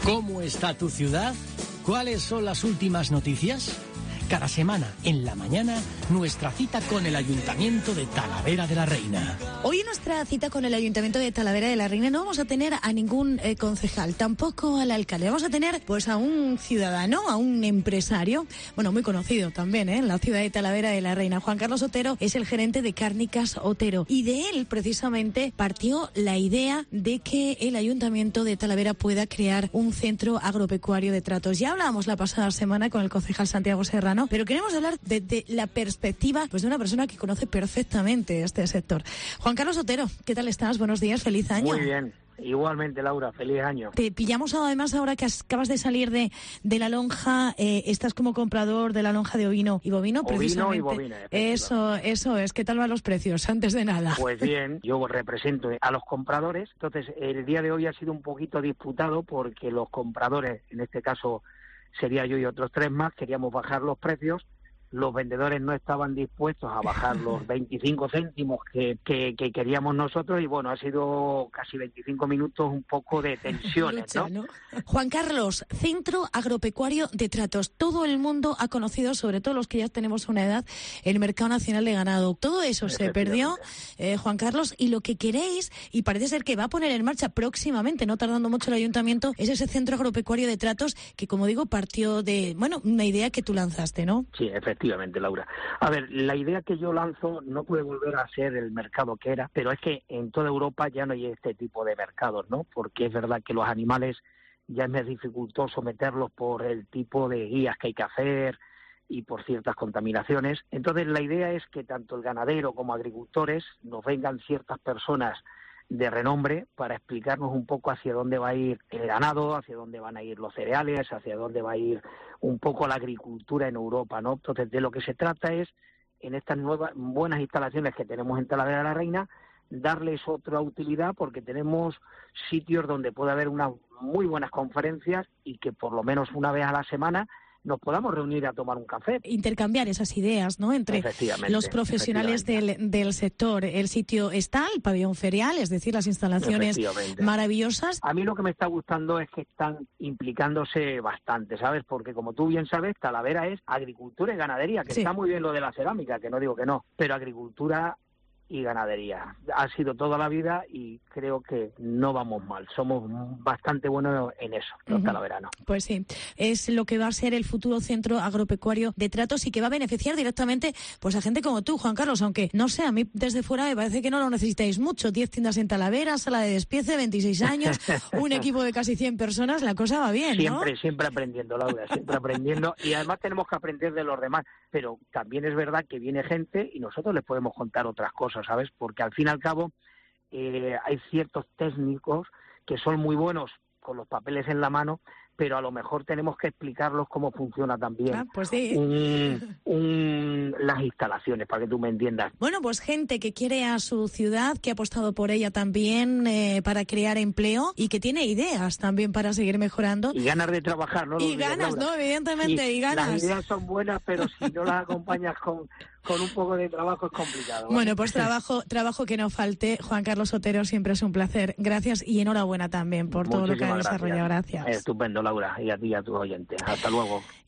¿Cómo está tu ciudad? ¿Cuáles son las últimas noticias? Cada semana, en la mañana, nuestra cita con el Ayuntamiento de Talavera de la Reina. Hoy en nuestra cita con el Ayuntamiento de Talavera de la Reina no vamos a tener a ningún concejal, tampoco al alcalde. Vamos a tener pues a un ciudadano, a un empresario, bueno, muy conocido también en la ciudad de Talavera de la Reina. Juan Carlos Otero es el gerente de Cárnicas Otero y de él precisamente partió la idea de que el Ayuntamiento de Talavera pueda crear un centro agropecuario de tratos. Ya hablábamos la pasada semana con el concejal Santiago Serrano, pero queremos hablar desde la perspectiva pues de una persona que conoce perfectamente este sector. Juan Carlos Otero, ¿qué tal estás? Buenos días, feliz año. Muy bien, igualmente Laura, feliz año. Te pillamos además ahora que acabas de salir de la lonja, estás como comprador de la lonja de ovino y bovino. Ovino y bovina. Eso es, ¿qué tal van los precios antes de nada? Pues bien, yo represento a los compradores, entonces el día de hoy ha sido un poquito disputado porque los compradores, en este caso sería yo y otros 3 más, queríamos bajar los precios. Los vendedores no estaban dispuestos a bajar los 25 céntimos que queríamos nosotros y bueno, ha sido casi 25 minutos un poco de tensiones, ¿no? Juan Carlos, Centro Agropecuario de Tratos. Todo el mundo ha conocido, sobre todo los que ya tenemos una edad, el Mercado Nacional de Ganado. Todo eso se perdió, Juan Carlos, y lo que queréis, y parece ser que va a poner en marcha próximamente, no tardando mucho el Ayuntamiento, es ese Centro Agropecuario de Tratos que, como digo, partió de, bueno, una idea que tú lanzaste, ¿no? Sí, efectivamente, Laura. A ver, la idea que yo lanzo no puede volver a ser el mercado que era, pero es que en toda Europa ya no hay este tipo de mercados, ¿no? Porque es verdad que los animales ya es más dificultoso meterlos por el tipo de guías que hay que hacer y por ciertas contaminaciones. Entonces, la idea es que tanto el ganadero como agricultores nos vengan ciertas personas de renombre para explicarnos un poco hacia dónde va a ir el ganado, hacia dónde van a ir los cereales, hacia dónde va a ir un poco la agricultura en Europa, ¿no? Entonces, de lo que se trata es, en estas nuevas buenas instalaciones que tenemos en Talavera de la Reina, darles otra utilidad porque tenemos sitios donde puede haber unas muy buenas conferencias y que por lo menos una vez a la semana nos podamos reunir a tomar un café. Intercambiar esas ideas, ¿no?, entre los profesionales del sector. El sitio está, el pabellón ferial, es decir, las instalaciones maravillosas. A mí lo que me está gustando es que están implicándose bastante, ¿sabes? Porque como tú bien sabes, Talavera es agricultura y ganadería, que está muy bien lo de la cerámica, que no digo que no, pero agricultura y ganadería. Ha sido toda la vida y creo que no vamos mal. Somos bastante buenos en eso, los talaveranos. Pues sí, es lo que va a ser el futuro Centro Agropecuario de Tratos y que va a beneficiar directamente pues a gente como tú, Juan Carlos, aunque no sé, a mí desde fuera me parece que no lo necesitáis mucho. 10 tiendas en Talavera, sala de despiece, 26 años, un equipo de casi 100 personas, la cosa va bien, ¿no? Siempre aprendiendo, Laura, siempre aprendiendo, y además tenemos que aprender de los demás, pero también es verdad que viene gente y nosotros les podemos contar otras cosas, ¿sabes? Porque al fin y al cabo hay ciertos técnicos que son muy buenos con los papeles en la mano, pero a lo mejor tenemos que explicarlos cómo funciona también pues sí. Las instalaciones, para que tú me entiendas. Bueno, pues gente que quiere a su ciudad, que ha apostado por ella también para crear empleo y que tiene ideas también para seguir mejorando. Y ganas de trabajar, ¿no? Y ganas, ¿no? Evidentemente, y ganas. Las ideas son buenas, pero si no las acompañas con un poco de trabajo es complicado, ¿vale? Bueno, pues trabajo que no falte. Juan Carlos Otero, siempre es un placer. Gracias y enhorabuena también por todo lo que ha desarrollado. Gracias. Estupendo, Laura, y a ti y a tus oyentes. Hasta luego.